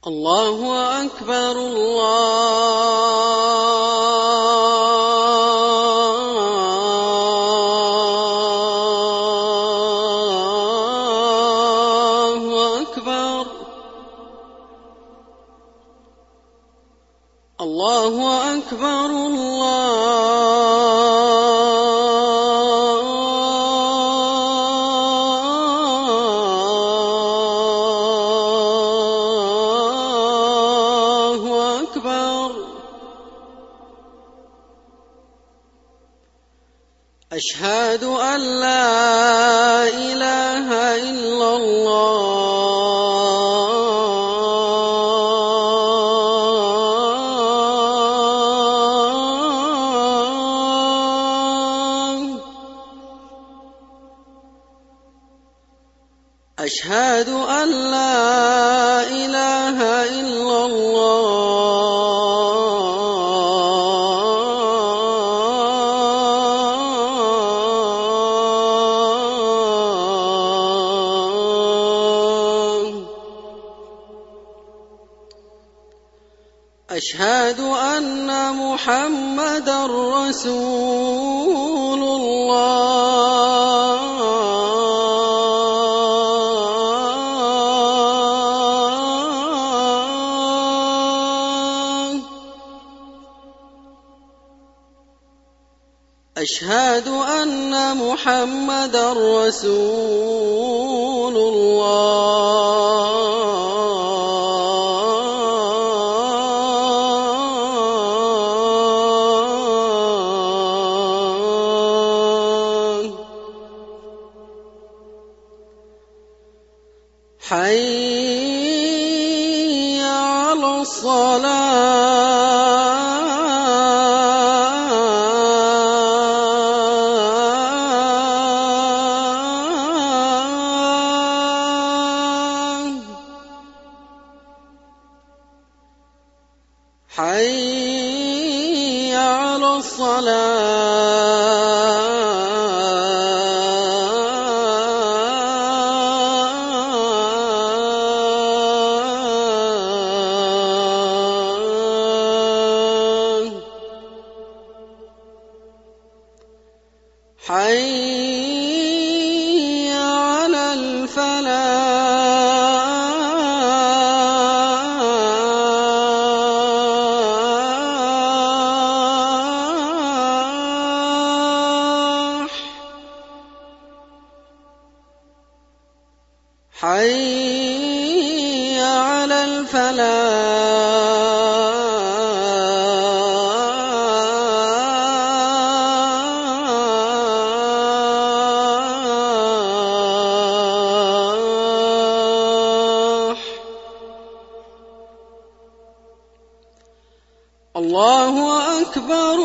الله أكبر الله أكبر الله أكبر أشهد أن لا إله إلا الله أشهد أن لا إله إلا أشهد أن محمدًا رسول الله أشهد أن محمدًا رسول الله حي على الصلاة حي على الصلاة حي على الفلاح حي على الفلاح الله أكبر